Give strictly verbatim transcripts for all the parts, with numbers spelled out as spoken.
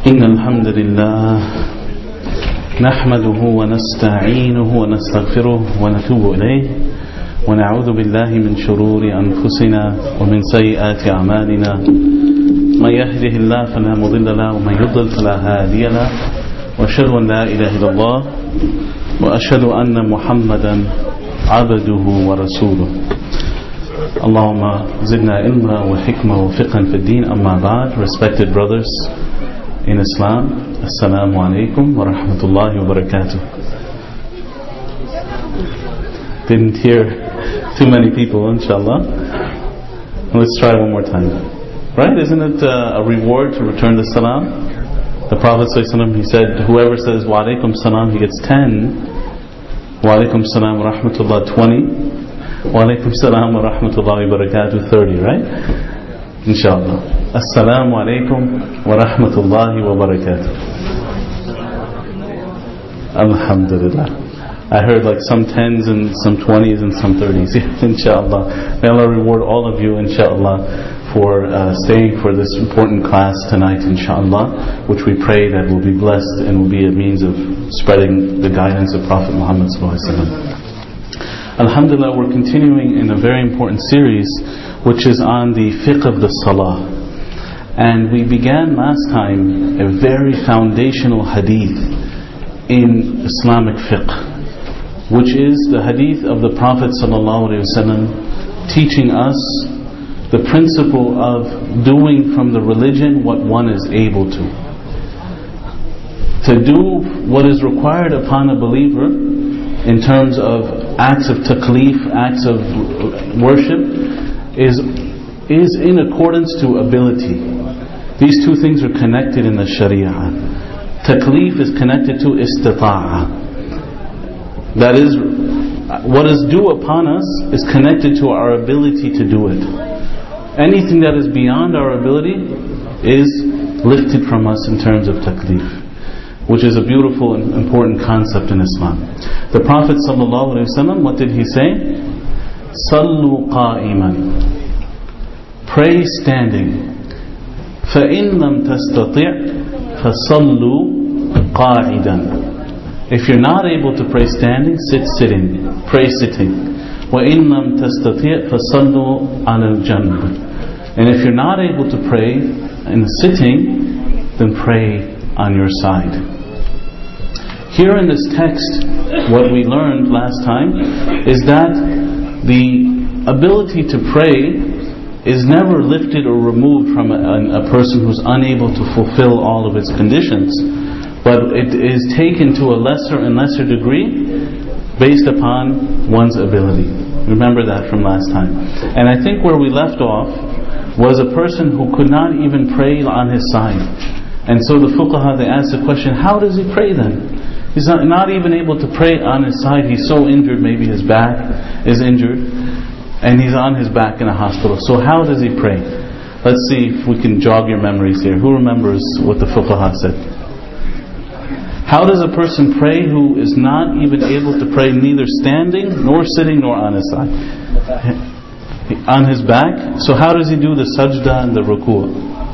إن الحمد لله نحمده ونستعينه ونستغفره ونتوب إليه ونعوذ بالله من شرور أنفسنا ومن سيئات أعمالنا من يهده الله فلا مضل له ومن يضلل فلا هادي له وأشهد أن لا إله إلا الله وأشهد أن محمدا عبده ورسوله اللهم زدنا علما وحكمة وفقها في الدين أما بعد. Respected brothers in Islam, Assalamu alaikum wa rahmatullahi wa barakatuh. Didn't hear too many people, inshallah. Let's try one more time. Right? Isn't it uh, a reward to return the salam? The Prophet ﷺ, he said, whoever says wa alaikum salam, he gets ten. Wa alaikum salam wa rahmatullah, twenty. Wa alaikum salam wa rahmatullahi wa barakatuh, thirty, right? Inshallah. Assalamu alaikum wa rahmatullahi wa barakatuh. Alhamdulillah. I heard like some tens and some twenties and some thirties. Inshallah. May Allah reward all of you, inshallah, for uh, staying for this important class tonight, inshallah, which we pray that will be blessed and will be a means of spreading the guidance of Prophet Muhammad sallallahu alaihi wasallam. Alhamdulillah, we're continuing in a very important series which is on the fiqh of the salah. And we began last time a very foundational hadith in Islamic fiqh, which is the hadith of the Prophet ﷺ teaching us the principle of doing from the religion what one is able to. To do what is required upon a believer in terms of acts of taklif, acts of worship, is is in accordance to ability. These two things are connected in the Sharia. Taklif is connected to istita'ah. That is, what is due upon us is connected to our ability to do it. Anything that is beyond our ability is lifted from us in terms of taklif, which is a beautiful and important concept in Islam. The Prophet ﷺ, what did he say? Sallu qa'iman. Pray standing. فَإِن لَمْ تَسْتَطِعْ فَصَلُّوا قَاعِدًا. If you're not able to pray standing, sit sitting. Pray sitting. وَإِن لَمْ تَسْتَطِعْ فَصَلُّوا عَلَى الْجَنْبِ. And if you're not able to pray in sitting, then pray on your side. Here in this text, what we learned last time is that the ability to pray is never lifted or removed from a, a person who's unable to fulfill all of its conditions, but it is taken to a lesser and lesser degree based upon one's ability. Remember that from last time. And I think where we left off was a person who could not even pray on his side. And so the fuqaha, they asked the question, how does he pray then? He's not, not even able to pray on his side. He's so injured, maybe his back is injured, and he's on his back in a hospital. So how does he pray? Let's see if we can jog your memories here. Who remembers what the fuqaha said? How does a person pray who is not even able to pray neither standing, nor sitting, nor on his side? On his back? So how does he do the sajda and the ruku'?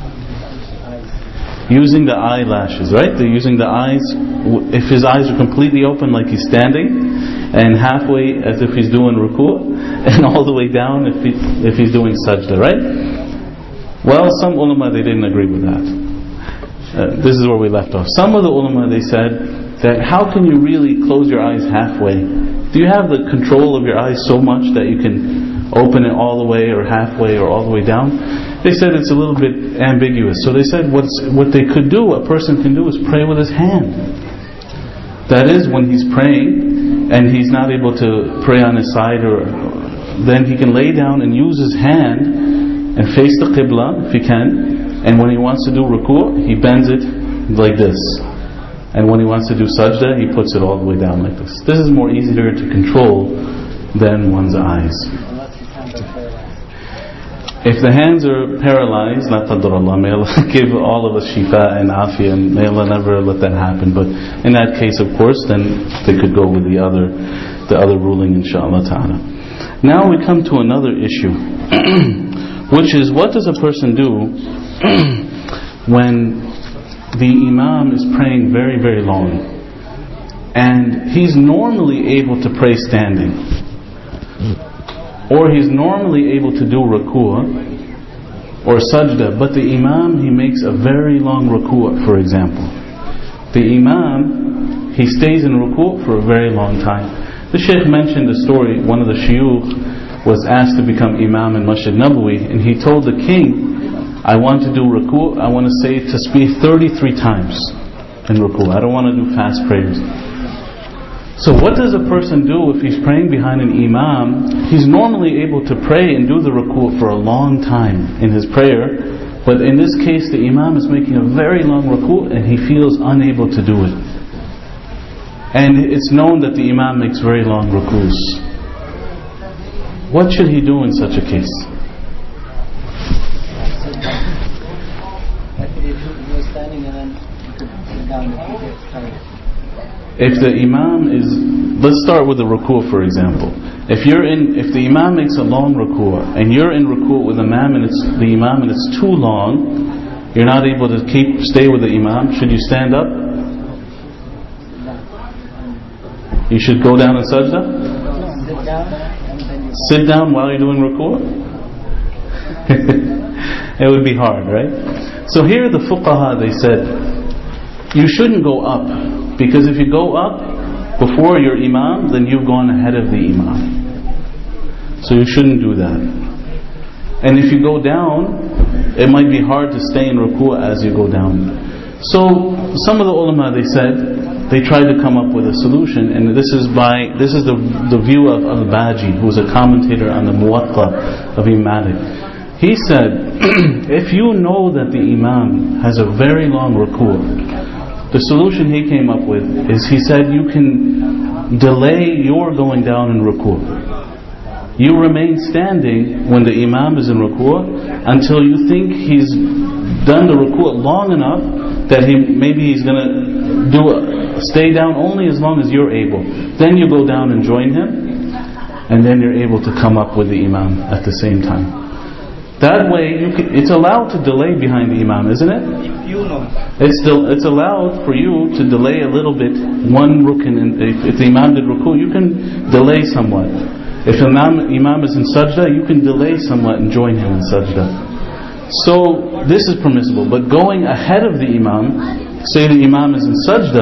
Using the eyelashes, right? They're using the eyes. If his eyes are completely open like he's standing, and halfway as if he's doing ruku', and all the way down if, he, if he's doing sajda, right? Well, some ulama, they didn't agree with that. Uh, this is where we left off. Some of the ulama, they said that how can you really close your eyes halfway? Do you have the control of your eyes so much that you can open it all the way or halfway or all the way down? They said it's a little bit ambiguous. So they said what's, what they could do, a person can do, is pray with his hand. That is, when he's praying and he's not able to pray on his side, or then he can lay down and use his hand and face the qibla if he can. And when he wants to do ruku', he bends it like this. And when he wants to do sajda, he puts it all the way down like this. This is more easier to control than one's eyes. If the hands are paralyzed, la qadar Allah, may Allah give all of us shifa and afiyah, and may Allah never let that happen. But in that case, of course, then they could go with the other, the other ruling, inshaAllah ta'ala. Now we come to another issue, which is, what does a person do when the Imam is praying very, very long, and he's normally able to pray standing, or he's normally able to do ruku' or sajda, but the Imam, he makes a very long ruku', for example. The Imam, he stays in ruku' for a very long time. The Shaykh mentioned a story. One of the shuyukh was asked to become Imam in Masjid Nabawi, and he told the king, I want to do ruku', I want to say tasbih thirty-three times in ruku'. I don't want to do fast prayers. So what does a person do if he's praying behind an Imam? He's normally able to pray and do the ruku' for a long time in his prayer, but in this case the Imam is making a very long ruku' and he feels unable to do it. And it's known that the Imam makes very long rukus. What should he do in such a case? If the Imam is, let's start with the ruku' for example. If you're in, if the Imam makes a long ruku' and you're in ruku' with the Imam and it's the Imam and it's too long, you're not able to keep stay with the Imam. Should you stand up? You should go down and sajda? Sit down while you're doing ruku'? It would be hard, right? So here the fuqaha, they said, you shouldn't go up, because if you go up before your Imam, then you've gone ahead of the Imam. So you shouldn't do that. And if you go down, it might be hard to stay in ruku' as you go down. So some of the ulama, they said, they tried to come up with a solution, and this is by this is the the view of Al-Baji, who is a commentator on the Muwatta of Imam Malik. He said, if you know that the Imam has a very long ruku', the solution he came up with is, he said, you can delay your going down in ruku'. You remain standing when the Imam is in ruku' until you think he's done the ruku' long enough that he maybe he's going to do a, stay down only as long as you're able. Then you go down and join him, and then you're able to come up with the Imam at the same time. That way, you can, it's allowed to delay behind the Imam, isn't it? You know. It's still, it's allowed for you to delay a little bit. One rukn, in, if, if the Imam did ruku', you can delay somewhat. If the Imam, Imam is in sajda, you can delay somewhat and join him in sajda. So this is permissible. But going ahead of the Imam, say the Imam is in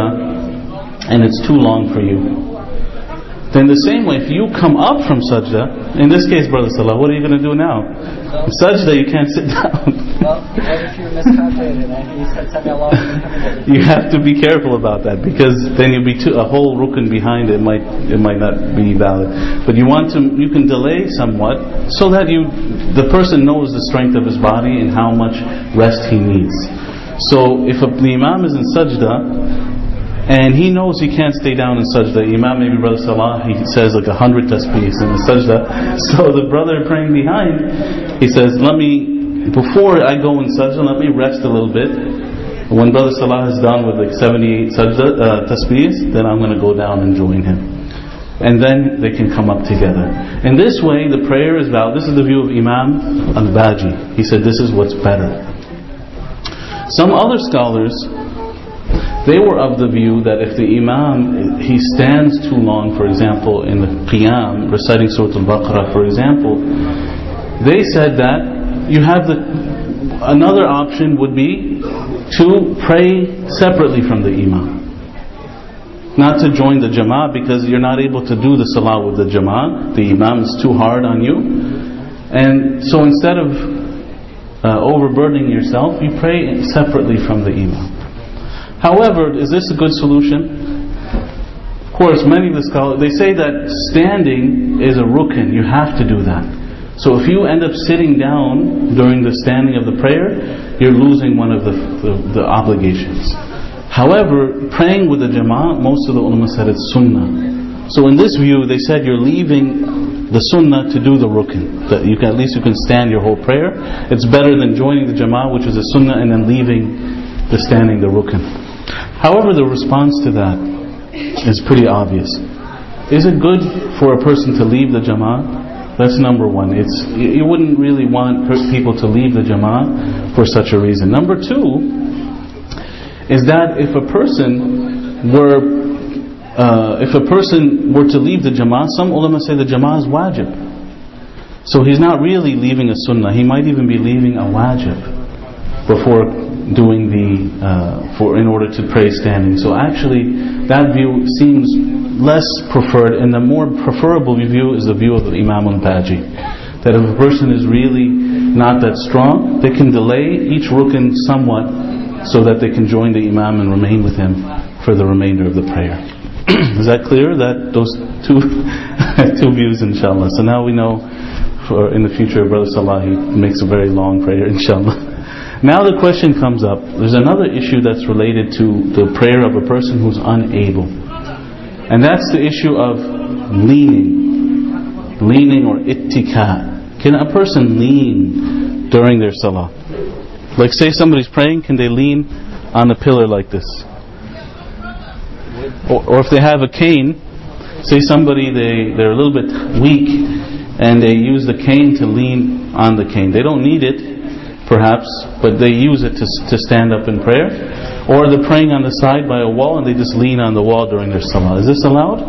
sajda and it's too long for you, then the same way, if you come up from sajda, in this case, Brother Salah, what are you going to do now? No. Sajda, you can't sit down. Well, what if you miscalculated and you said Sami Allahu liman hamidah? You have to be careful about that, because then you'll be too, a whole rukn behind it might it might not be valid. But you want to, you can delay somewhat so that you, the person knows the strength of his body and how much rest he needs. So if a, the Imam is in sajda, and he knows he can't stay down in sajda. Imam, maybe Brother Salah, he says like a hundred tasbihs in the sajda. So the brother praying behind, he says, let me, before I go in sajda, let me rest a little bit. When Brother Salah is done with like seventy-eight sajda, uh, tasbihs, then I'm going to go down and join him. And then they can come up together. In this way, the prayer is valid. This is the view of Imam Al-Baji. He said this is what's better. Some other scholars, they were of the view that if the Imam, he stands too long, for example, in the Qiyam, reciting Surah Al-Baqarah, for example, they said that you have the, another option would be to pray separately from the Imam. Not to join the Jama'ah, because you're not able to do the Salah with the Jama'ah. The Imam is too hard on you. And so instead of uh, overburdening yourself, you pray separately from the Imam. However, is this a good solution? Of course, many of the scholars, they say that standing is a rukn. You have to do that. So if you end up sitting down during the standing of the prayer, you're losing one of the, the, the obligations. However, praying with the jama'ah, most of the ulama said it's sunnah. So in this view, they said you're leaving the sunnah to do the rukn. That you can, at least you can stand your whole prayer. It's better than joining the jama'ah, which is a sunnah, and then leaving the standing, the rukn. However, the response to that is pretty obvious. Is it good for a person to leave the jama'ah? That's number one. It's, you wouldn't really want people to leave the jama'ah for such a reason. Number two, is that if a person were uh, if a person were to leave the jama'ah, some ulama say the jama'ah is wajib. So he's not really leaving a sunnah. He might even be leaving a wajib before doing the uh, for in order to pray standing. So actually, that view seems less preferred, and the more preferable view is the view of the Imam al-Baji, that if a person is really not that strong, they can delay each rukn somewhat so that they can join the Imam and remain with him for the remainder of the prayer. Is that clear? That those two two views, inshallah. So now we know for in the future, Brother Salah, he makes a very long prayer, inshallah. Now the question comes up, there's another issue that's related to the prayer of a person who's unable. And that's the issue of leaning. Leaning or ittika. Can a person lean during their salah? Like say somebody's praying, can they lean on a pillar like this? Or, or if they have a cane, say somebody, they, they're a little bit weak and they use the cane to lean on the cane. They don't need it, perhaps, but they use it to to stand up in prayer. Or they're praying on the side by a wall and they just lean on the wall during their salah. Is this allowed?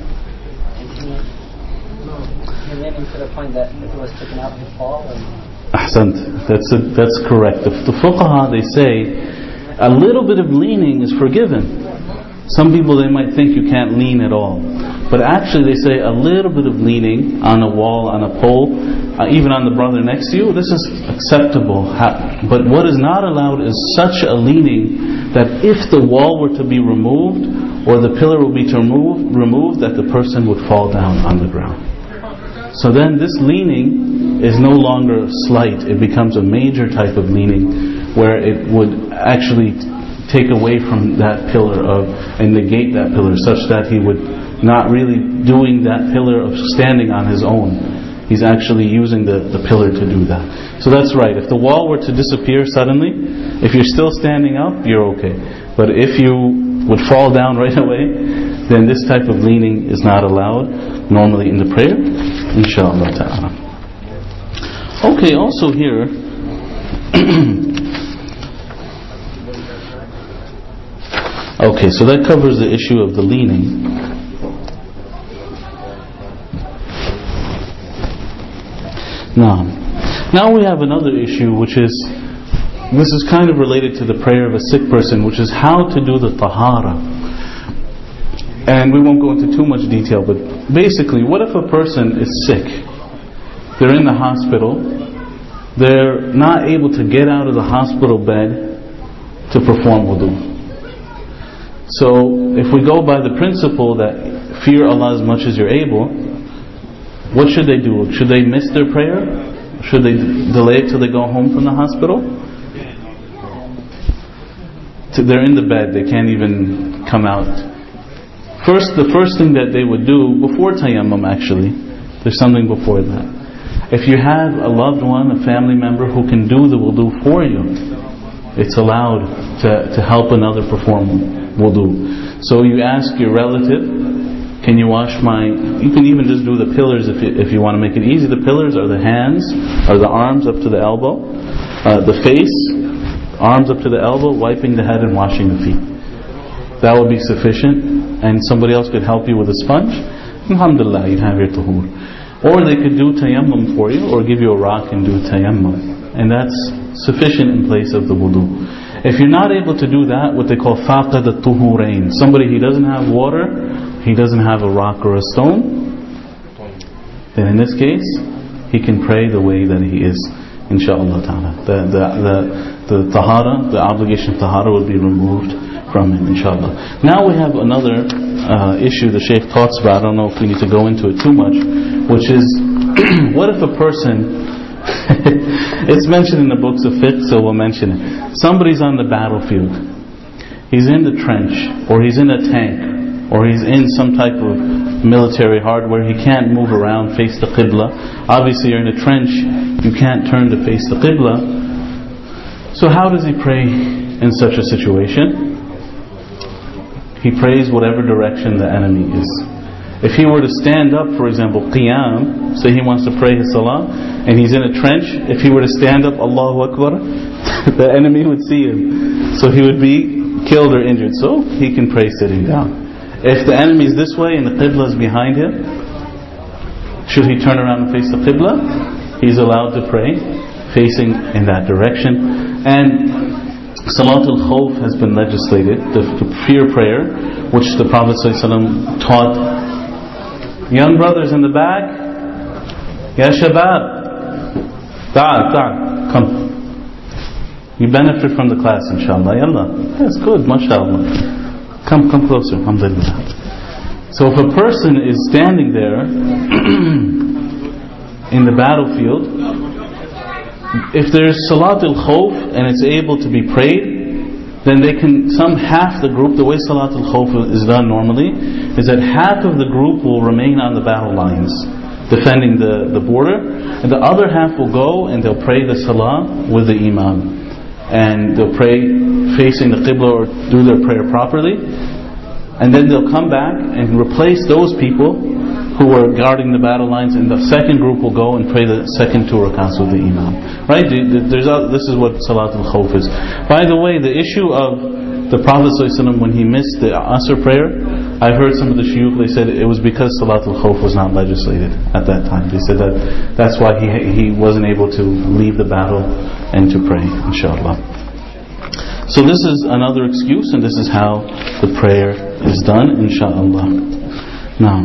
You're leaning to the point that if it was taken out, it would fall? Ahsant. That's, a, that's correct. The, the fuqaha, they say, a little bit of leaning is forgiven. Some people, they might think you can't lean at all. But actually they say a little bit of leaning on a wall, on a pole, uh, even on the brother next to you, this is acceptable. But what is not allowed is such a leaning that if the wall were to be removed or the pillar would be to remove, removed, that the person would fall down on the ground. So then this leaning is no longer slight. It becomes a major type of leaning where it would actually take away from that pillar of and negate that pillar, such that he would not really doing that pillar of standing on his own. He's actually using the, the pillar to do that. So that's right. If the wall were to disappear suddenly, if you're still standing up, you're okay. But if you would fall down right away, then this type of leaning is not allowed normally in the prayer, inshallah ta'ala. Okay, also here okay, so that covers the issue of the leaning. Now, now we have another issue, which is, this is kind of related to the prayer of a sick person, which is how to do the tahara. And we won't go into too much detail, but basically, what if a person is sick? They're in the hospital. They're not able to get out of the hospital bed to perform wudu. So, if we go by the principle that fear Allah as much as you're able, what should they do? Should they miss their prayer? Should they delay it till they go home from the hospital? They're in the bed, they can't even come out. First, the first thing that they would do before tayammum, actually, there's something before that. If you have a loved one, a family member who can do the wudu for you, it's allowed to, to help another perform wudu. So you ask your relative, can you wash my, you can even just do the pillars if you, if you want to make it easy. The pillars are the hands, or the arms up to the elbow, uh, the face, arms up to the elbow, wiping the head and washing the feet. That would be sufficient, and somebody else could help you with a sponge. Alhamdulillah, you have your tuhur. Or they could do tayammum for you, or give you a rock and do tayammum. And that's sufficient in place of the wudu. If you're not able to do that, what they call faqad al-tuhurain, somebody he doesn't have water, he doesn't have a rock or a stone, then in this case, he can pray the way that he is, insha'Allah ta'ala. The, the, the, the tahara, the obligation of tahara will be removed from him, inshallah. Now we have another uh, issue the Shaykh talks about. I don't know if we need to go into it too much, which is, what if a person, it's mentioned in the books of fiqh, so we'll mention it. Somebody's on the battlefield. He's in the trench, or he's in a tank, or he's in some type of military hardware. He can't move around, face the qibla. Obviously you're in a trench, you can't turn to face the qibla. So how does he pray in such a situation? He prays whatever direction the enemy is. If he were to stand up, for example, qiyam, say he wants to pray his salah, and he's in a trench, if he were to stand up, Allahu Akbar, the enemy would see him. So he would be killed or injured, so he can pray sitting down. If the enemy is this way and the Qibla is behind him, should he turn around and face the Qibla? He's allowed to pray facing in that direction. And Salatul Khawf has been legislated, the, the fear prayer, which the Prophet ﷺ taught young brothers in the back. Ya Shabab, Ta'al, Ta'al, come. You benefit from the class, inshallah. Yallah. That's good, mashallah. Come, come closer. Alhamdulillah. So if a person is standing there in the battlefield, if there's Salatul Khawf and it's able to be prayed, then they can, some half the group, the way Salatul Khawf is done normally, is that half of the group will remain on the battle lines, defending the, the border, and the other half will go and they'll pray the Salah with the Imam. And they'll pray facing the Qibla or do their prayer properly, and then they'll come back and replace those people who are guarding the battle lines, and the second group will go and pray the second two rakats with the Imam. Right? There's a, this is what Salatul Khawf is. By the way, the issue of the Prophet ﷺ when he missed the Asr prayer, I've heard some of the shuyukh, they said it was because Salatul Khawf was not legislated at that time. They said that that's why he he wasn't able to leave the battle and to pray, inshallah. So this is another excuse, and this is how the prayer is done, inshallah. Now,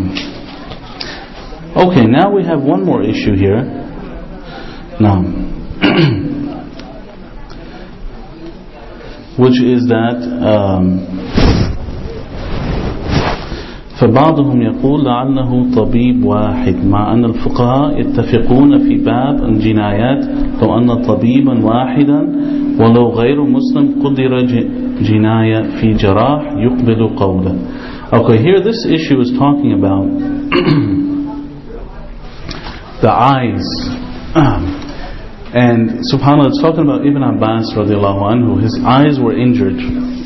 okay, now we have one more issue here. Now, which is that um, فبعضهم يقول لعله طبيب واحد مع أن الفقهاء يتفقون في باب الجنايات لو أن طبيبا واحدا ولو غير مسلم قدر جناية في جراح يقبل قوله. Okay, here this issue is talking about the eyes. And subhanAllah, it's talking about Ibn Abbas radiallahu anhu. His eyes were injured,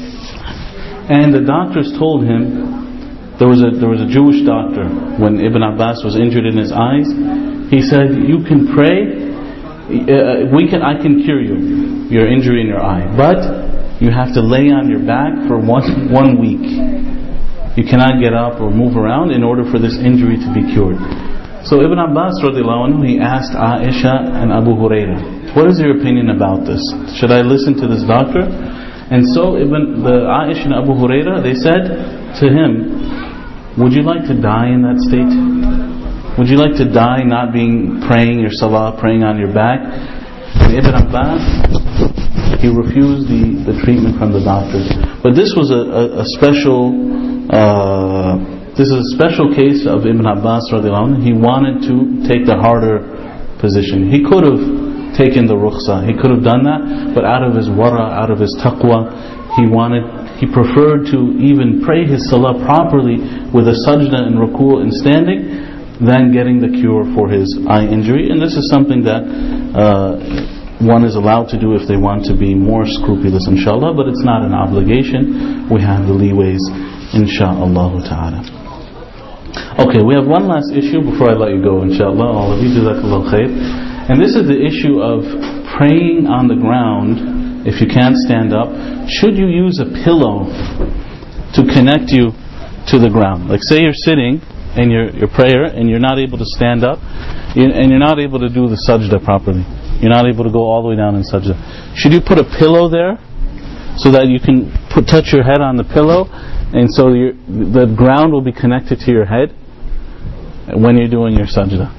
and the doctors told him, there was a there was a Jewish doctor when Ibn Abbas was injured in his eyes. He said, "You can pray. Uh, we can. I can cure you your injury in your eye, but you have to lay on your back for one one week. You cannot get up or move around in order for this injury to be cured." So Ibn Abbas radiallahu anhu, he asked Aisha and Abu Hurairah, "What is your opinion about this? Should I listen to this doctor?" And so Ibn the Aisha and Abu Hurairah, they said to him, "Would you like to die in that state? Would you like to die not being praying your salah, praying on your back?" And Ibn Abbas, he refused the, the treatment from the doctors. But this was a, a, a special uh, this is a special case of Ibn Abbas radiallahu anhu. He wanted to take the harder position. He could have taken the rukhsah, he could have done that, but out of his wara, out of his taqwa, he wanted He preferred to even pray his salah properly with a sajda and ruku' and standing than getting the cure for his eye injury. And this is something that uh, one is allowed to do if they want to be more scrupulous, inshallah, but it's not an obligation. We have the leeways, inshallah ta'ala. Okay, we have one last issue before I let you go, inshallah. All of you, jazakallah khair. And this is the issue of praying on the ground. If you can't stand up, should you use a pillow to connect you to the ground? Like, say you're sitting in your, your prayer and you're not able to stand up, and you're not able to do the sajda properly. You're not able to go all the way down in sajda. Should you put a pillow there so that you can put, touch your head on the pillow, and so your, the ground will be connected to your head when you're doing your sajda?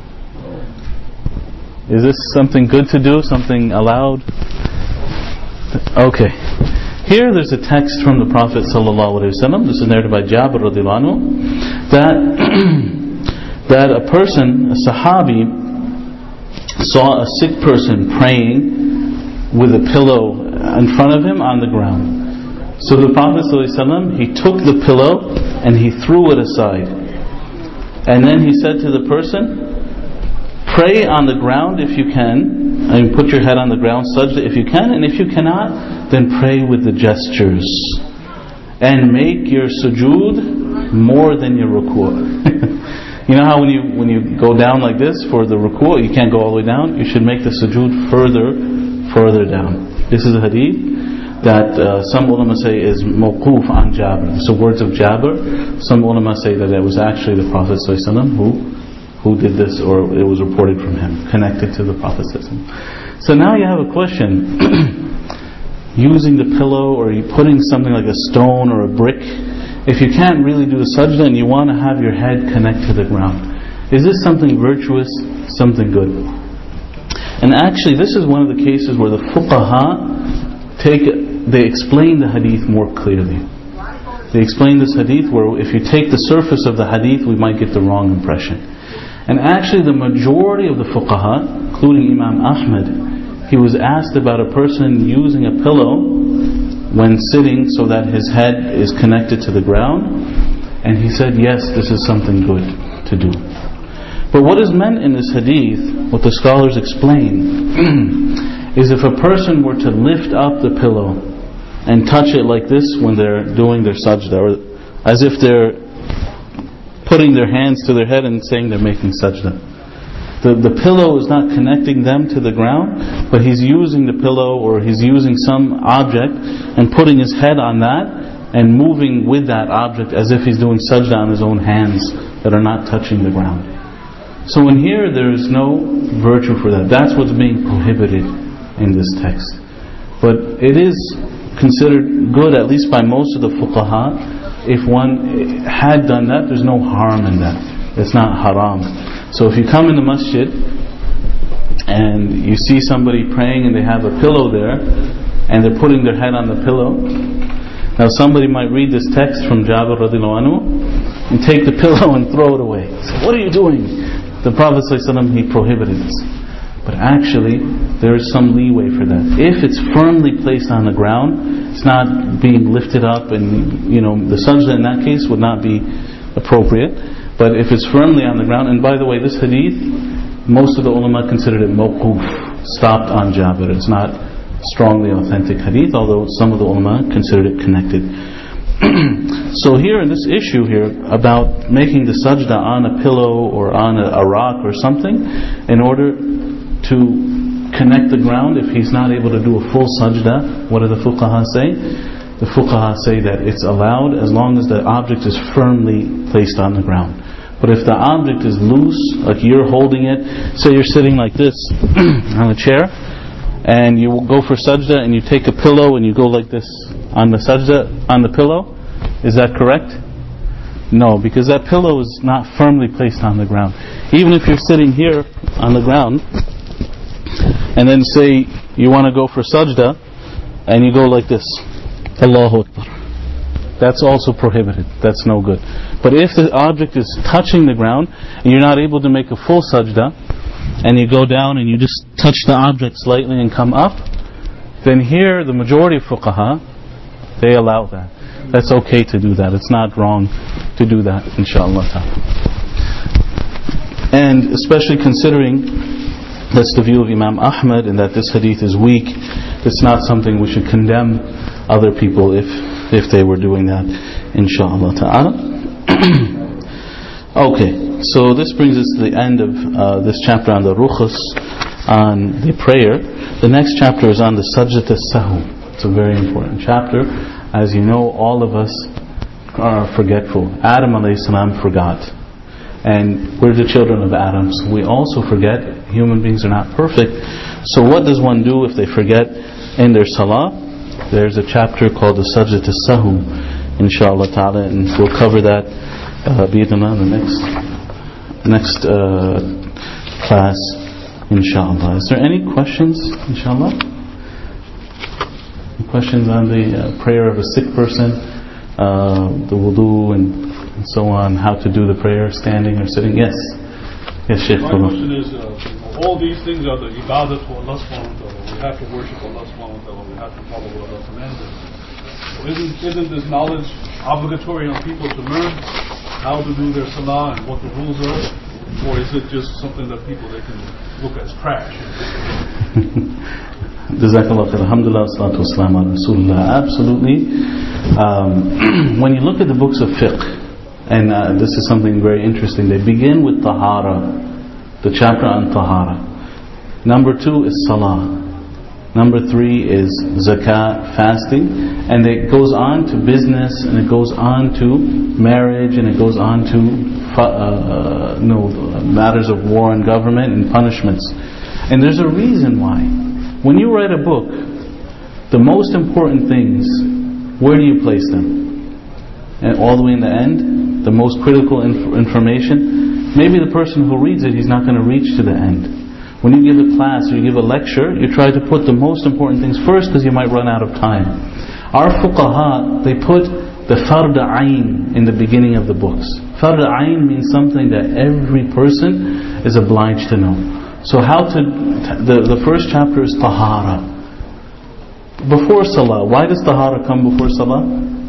Is this something good to do? Something allowed? Okay. Here there's a text from the Prophet sallallahu alaihi wasallam. This is narrated by Jabir radiallahu anhu, that that a person, a sahabi, saw a sick person praying with a pillow in front of him on the ground. So the Prophet sallallahu alaihi wasallam, he took the pillow and he threw it aside, and then he said to the person, "Pray on the ground if you can. I mean, put your head on the ground, sajda if you can, and if you cannot, then pray with the gestures. And make your sujood more than your ruku'." You know how when you when you go down like this for the ruku', you can't go all the way down? You should make the sujood further, further down. This is a hadith that uh, some ulama say is mawquf on Jabir. So words of Jabir. Some ulama say that it was actually the Prophet ﷺ who who did this, or it was reported from him, connected to the Prophet ﷺ. So now you have a question. Using the pillow, or you putting something like a stone or a brick, if you can't really do the sajda and you want to have your head connect to the ground, is this something virtuous, something good? And actually this is one of the cases where the fuqaha take, they explain the hadith more clearly. They explain this hadith where if you take the surface of the hadith, we might get the wrong impression. And actually the majority of the fuqaha, including Imam Ahmad, he was asked about a person using a pillow when sitting so that his head is connected to the ground, and he said yes, this is something good to do. But what is meant in this hadith, what the scholars explain, is if a person were to lift up the pillow and touch it like this when they're doing their sajda, or as if they're putting their hands to their head and saying they're making sajda. The, the pillow is not connecting them to the ground, but he's using the pillow, or he's using some object and putting his head on that and moving with that object as if he's doing sajda on his own hands that are not touching the ground. So in here there is no virtue for that. That's what's being prohibited in this text. But it is considered good, at least by most of the fuqaha. If one had done that, there's no harm in that. It's not haram. So if you come in the masjid and you see somebody praying and they have a pillow there and they're putting their head on the pillow, now somebody might read this text from Jabir radiallahu anhu and take the pillow and throw it away. So what are you doing? The Prophet ﷺ, he prohibited this. But actually there is some leeway for that. If it's firmly placed on the ground, it's not being lifted up, and you know the sajda in that case would not be appropriate. But if it's firmly on the ground, and by the way, this hadith, most of the ulama considered it mawquf, stopped on Jabir. It's not strongly authentic hadith, although some of the ulama considered it connected. So here in this issue here about making the sajda on a pillow or on a, a rock or something, in order to connect the ground, if he's not able to do a full sajda, what do the fuqaha say? The fuqaha say that it's allowed as long as the object is firmly placed on the ground. But if the object is loose, like you're holding it, say you're sitting like this on a chair, and you go for sajda and you take a pillow and you go like this on the sajda, on the pillow, is that correct? No, because that pillow is not firmly placed on the ground. Even if you're sitting here on the ground, and then say you want to go for sajda, and you go like this, Allahu Akbar, that's also prohibited. That's no good. But if the object is touching the ground and you're not able to make a full sajda, and you go down and you just touch the object slightly and come up, then here the majority of fuqaha, they allow that. That's okay to do that. It's not wrong to do that, inshallah ta'ala. And especially considering that's the view of Imam Ahmad, and that this hadith is weak, it's not something we should condemn other people if if they were doing that, inshallah ta'ala. Okay, so this brings us to the end of uh, this chapter on the rukhas, on the prayer. The next chapter is on the sajdat as-sahw. It's a very important chapter. As you know, all of us are forgetful. Adam alayhi salam forgot, and we're the children of Adam, so we also forget. Human beings are not perfect. So what does one do if they forget in their salah? There's a chapter called the sajdat as-sahw, inshallah ta'ala, and we'll cover that uh, bi'idhnillah in the next next uh, class, inshallah. Is there any questions, inshallah? Any questions on the uh, prayer of a sick person, uh, the wudu and, and so on, how to do the prayer, standing or sitting? Yes. Yes, Shaykh. My question is, uh, all these things are the ibadah to Allah subhanahu wa ta'ala. We have to worship Allah subhanahu wa ta'ala. We have to follow what Allah commanded. So isn't, isn't this knowledge obligatory on people to learn how to do their salah and what the rules are? Or is it just something that people, they can look as trash? Jazakallah khair. Alhamdulillah, salatu wassalam ala Rasulullah. Absolutely. Um, when you look at the books of fiqh, and uh, this is something very interesting, they begin with tahara, the chapter on tahara. Number two is salah. Number three is zakat, fasting. And it goes on to business, and it goes on to marriage, and it goes on to uh, no, matters of war and government and punishments. And there's a reason why. When you write a book, the most important things, where do you place them? And all the way in the end, the most critical inf- information. Maybe the person who reads it, he's not going to reach to the end. When you give a class or you give a lecture, you try to put the most important things first because you might run out of time. Our fuqaha, they put the fard ayn in the beginning of the books. Fard ayn means something that every person is obliged to know. So how to, the, the first chapter is tahara. Before salah, why does tahara come before salah?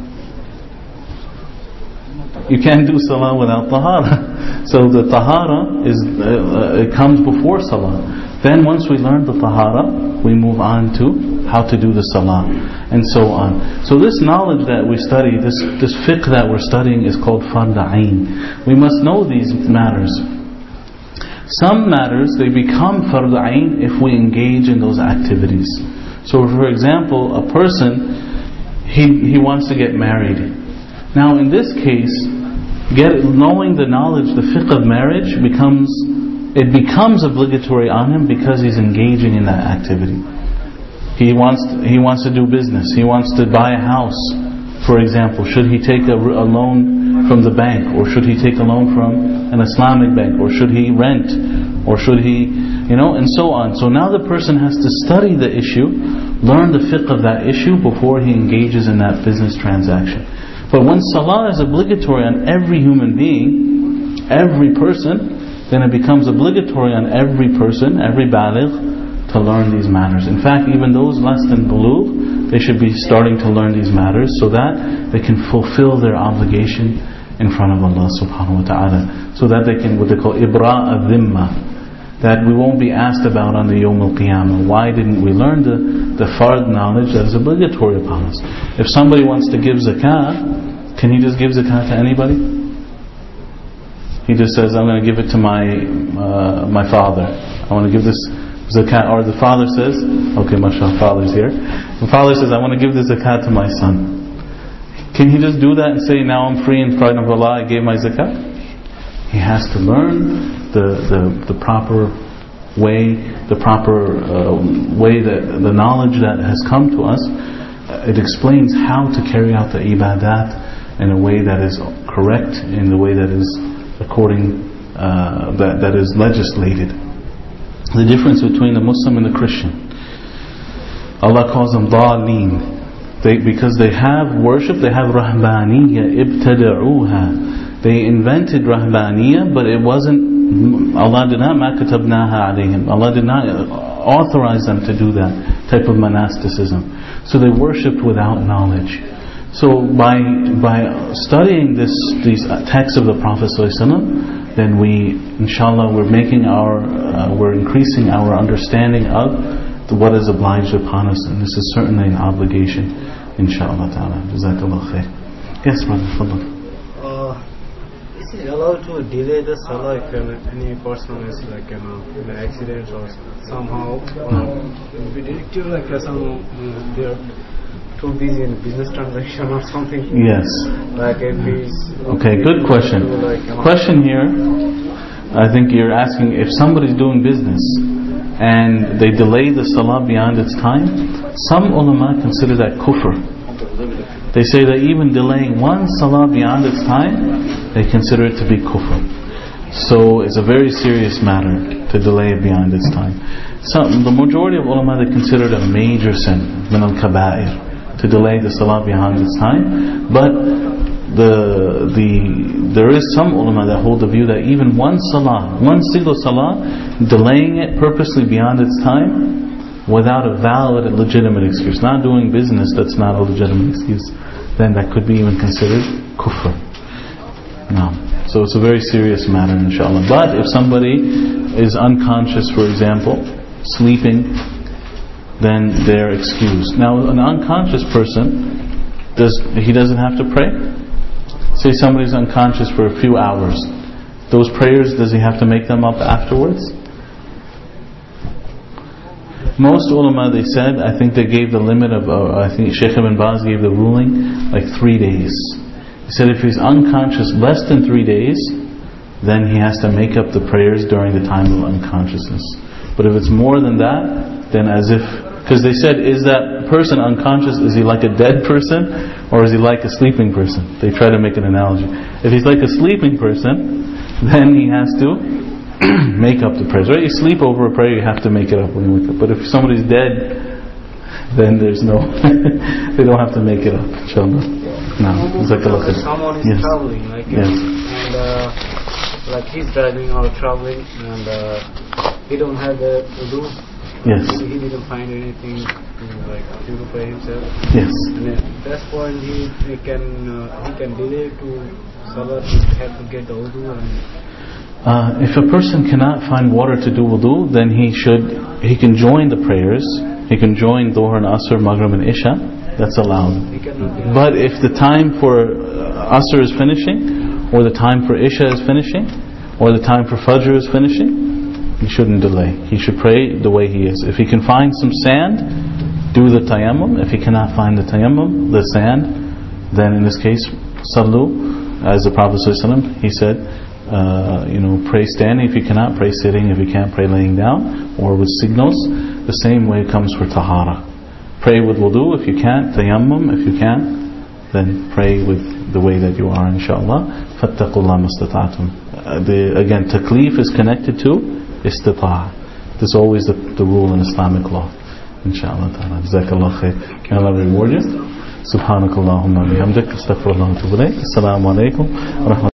You can't do salah without tahara. So the tahara is uh, it comes before salah. Then once we learn the tahara, we move on to how to do the salah, and so on. So this knowledge that we study, this this fiqh that we're studying, is called fard ayn. We must know these matters. Some matters, they become fard ayn if we engage in those activities. So for example, a person, he he wants to get married. Now in this case, get knowing the knowledge, the fiqh of marriage becomes, it becomes obligatory on him because he's engaging in that activity. He wants to, he wants to do business. He wants to buy a house, for example. Should he take a, a loan from the bank, or should he take a loan from an Islamic bank, or should he rent, or should he, you know, and so on. So now the person has to study the issue, learn the fiqh of that issue before he engages in that business transaction. But when salah is obligatory on every human being, every person, then it becomes obligatory on every person, every baligh, to learn these matters. In fact, even those less than bulugh, they should be starting to learn these matters so that they can fulfill their obligation in front of Allah subhanahu wa ta'ala. So that they can, what they call ibra' al-dhimma, that we won't be asked about on the Yawm al-Qiyamah. Why didn't we learn the, the fard knowledge that is obligatory upon us? If somebody wants to give zakah, can he just give zakah to anybody? He just says, I'm going to give it to my uh, my father. I want to give this zakat. Or the father says, okay, mashallah, father's here. The father says, I want to give this zakat to my son. Can he just do that and say, now I'm free in front of Allah, I gave my zakat? He has to learn the the, the proper way, the proper uh, way that the knowledge that has come to us. It explains how to carry out the ibadat in a way that is correct, in the way that is according uh, that that is legislated. The difference between the Muslim and the Christian. Allah calls them dhalin. They, because they have worship, they have rahbaniyya, ibtada'uha. They invented rahbaniyya, but it wasn't, Allah did not, ma katabnaha alayhim. Allah did not authorize them to do that type of monasticism. So they worshipped without knowledge. So by by studying this these texts of the Prophet ﷺ, then we, inshallah, we're making our, uh, we're increasing our understanding of what is obliged upon us, and this is certainly an obligation, inshallah ta'ala. Jazakallah khair. Yes, brother, fadal. Uh, is it allowed to delay the salah if any person is like, you know, in an accident or somehow uh, directive, like uh, some uh, they're too busy in business transaction or something? Yes. Like if he's okay, good question. Like, you know, question here, I think you're asking if somebody's doing business and they delay the salah beyond its time. Some ulama consider that kufr. They say that even delaying one salah beyond its time, they consider it to be kufr. So it's a very serious matter to delay it beyond its time. Some, the majority of ulama, they consider it a major sin, min al-kaba'ir, to delay the salah beyond its time. But the the there is some ulama that hold the view that even one salah, one single salah, delaying it purposely beyond its time, without a valid and legitimate excuse, not doing business that's not a legitimate excuse, then that could be even considered kufr. No. So it's a very serious matter, inshallah. But if somebody is unconscious, for example, sleeping, then they're excused. Now, an unconscious person, does he doesn't have to pray? Say somebody's unconscious for a few hours. Those prayers, does he have to make them up afterwards? Most ulama, they said, I think they gave the limit of, uh, I think Shaykh Ibn Baz gave the ruling like three days. He said if he's unconscious less than three days, then he has to make up the prayers during the time of unconsciousness. But if it's more than that, then as if, because they said, is that person unconscious, is he like a dead person, or is he like a sleeping person? They try to make an analogy. If he's like a sleeping person, then he has to make up the prayers. Right? You sleep over a prayer, you have to make it up when you wake up. But if somebody's dead, then there's no, they don't have to make it up. Inshallah. No. It's like a someone is yes. traveling, like yes. and uh, like he's driving or traveling, and uh, he don't have the wudu. Yes. He didn't find anything to like purify himself. Yes. And at that point, he, he can uh, he can delay to salat. He have to get the wudu. And uh, if a person cannot find water to do wudu, then he should he can join the prayers. He can join Dhuhr and Asr, Maghrib and Isha. That's allowed. But if the time for uh, Asr is finishing, or the time for Isha is finishing, or the time for Fajr is finishing, he shouldn't delay. He should pray the way he is. If he can find some sand, do the tayammum. If he cannot find the tayammum, the sand, then in this case, sallu, as the Prophet ﷺ, he said, uh, you know, pray standing. If you cannot, pray sitting. If you can't, pray laying down, or with signals. The same way comes for tahara. Pray with wudu. If you can't, tayammum. If you can't, then pray with the way that you are, inshallah. Fattaqullah mastata'atum. The again, taklif is connected to istita'a. This is always the, the rule in Islamic law. Inshallah ta'ala. Jazakallah khair. May Allah reward you. Subhanakallahumma bihamdik. Astaghfirullah wa atubu ilayk. Assalamu alaikum wa rahmatullahi.